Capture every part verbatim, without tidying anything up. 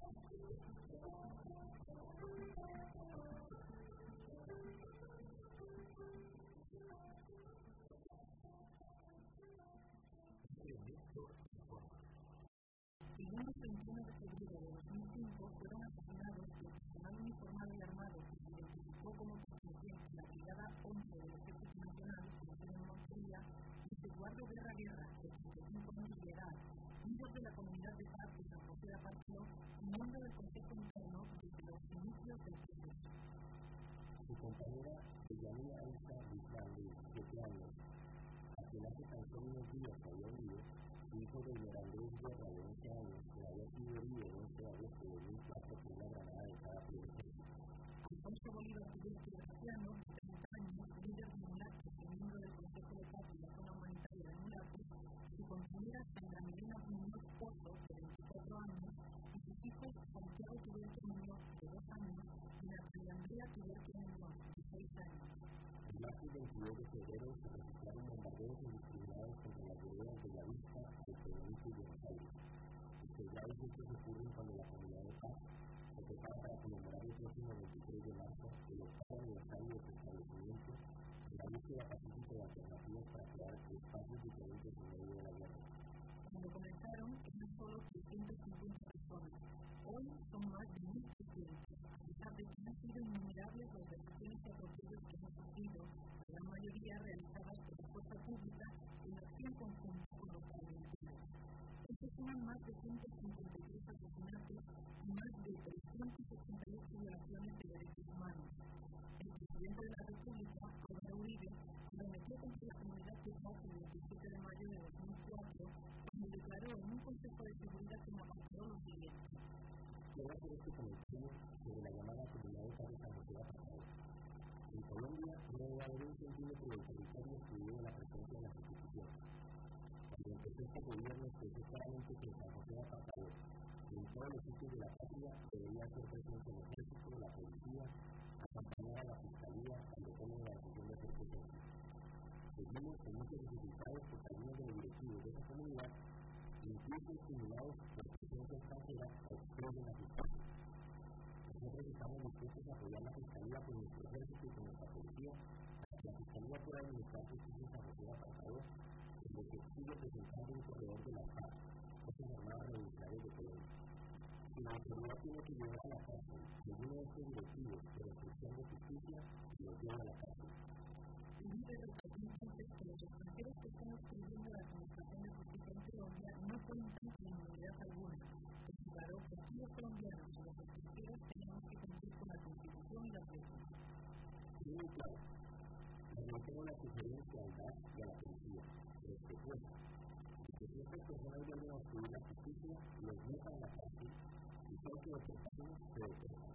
El lunes veintiuno de febrero de dos mil cinco fueron asesinados por personal uniformado y armado que se identificó como perteneciente a la Brigada once del Ejército Nacional, con sede en Montería, Luis Eduardo Guerra Guerra, de treinta y cinco años de edad, líder de la comunidad de paz de San José de Apartado y miembro del Consejo Interno desde los inicios del proceso. Su compañera Deyanira Elsa Guzmán, de diecisiete años, a quien hace tan solo unos días había herido, su hijo de Mirandés Guerra, de once años, que había sido herido el once de agosto de dos mil cuatro por una granada de cada primer. Alfonso Bolívar Tuberte Graciano, de treinta años, líder de Mulatos y miembro del Consejo de Paz de la Zona Humanitaria de Mulatos, su compañera Sandra Milena Muñoz Pozo, de veinticuatro años, y sus hijos Santiago Tuberte Muñoz, de dos años, y Natalia Andrea Tuberte Muñoz, de seis años. El martes veintidós de febrero se registraron bombardeos indiscriminados contra las veredas de La Vista, de Pedronito y Buenos Aires. Estos graves hechos ocurren cuando la comunidad de paz se prepara para conmemorar el próximo veintitrés de marzo el octavo aniversario de su establecimiento en la búsqueda pacífica de alternativas para crear espacios diferentes en medio de la guerra. Cuando comenzaron, eran solo trescientas cincuenta personas. Hoy son más de mil trescientos. A pesar de que han sido innumerables las vejaciones y atropellos que hemos sufrido, la gran mayoría realizadas por la fuerza pública en acción conjunta con los paramilitares. Estos suman más de ciento cincuenta y tres asesinatos y más de trescientas ochenta y ocho violaciones de derechos humanos. El presidente de la República, Álvaro Uribe, prometió contra la comunidad de paz el veintisiete de mayo de dos mil cuatro, cuando declaró en un Consejo de Seguridad en Apartado lo siguiente. Quiero hacer este comentario sobre la llamada comunidad de paz de San José de Apartado. En Colombia no debe haber un centímetro del territorio excluido de la presencia de las instituciones. Cuando empezó este gobierno, expresó claramente que en San José de Apartado y en todos los sitios de la patria debería ser presencia el ejército, la policía, acompañar a la fiscalía cuando tomen la decisión de hacer presencia. Seguimos con muchas dificultades porque algunos de los directivos de esa comunidad, incluso estimulados por presencia extranjera, obstruyen la justicia. Nosotros estamos dispuestos a apoyar la fiscalía con nuestro ejército y con nuestra policía para que la fiscalía pueda administrar justicia en San José de Apartado, en lo que sigue presentando un corredor de las FARC, Fuerzas Armadas Revolucionarias de Colombia. Si la autoridad tiene que llevar a la cárcel a alguno de estos directivos de restricción de justicia, que los lleva a la cárcel. El líder recalcó entonces que los extranjeros que están obstruyendo la administración de justicia en Colombia no cuentan con inmunidad alguna. Declaró que aquí los colombianos y los extranjeros tenemos que cumplir con la Constitución y las leyes. Muy claro. No tengo la sugerencia al gas y a la policía, pero es que cuenta. Que si estas personas vuelven a obstruir la justicia, los metan a la cárcel y todo que lo que pasen se detenga.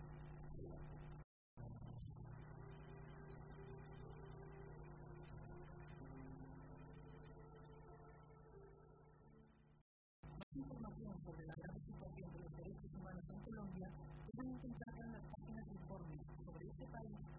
Más información sobre la grave situación de los derechos humanos en Colombia pueden encontrarla en las páginas de informes sobre este país